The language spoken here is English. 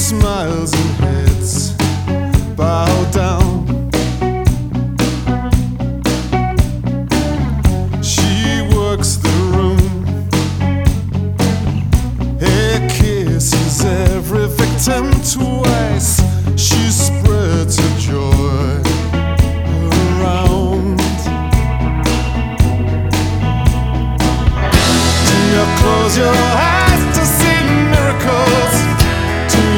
smiles and heads bow down. She works the room. Her kisses every victim twice. She spreads her joy around. Do you close your eyes?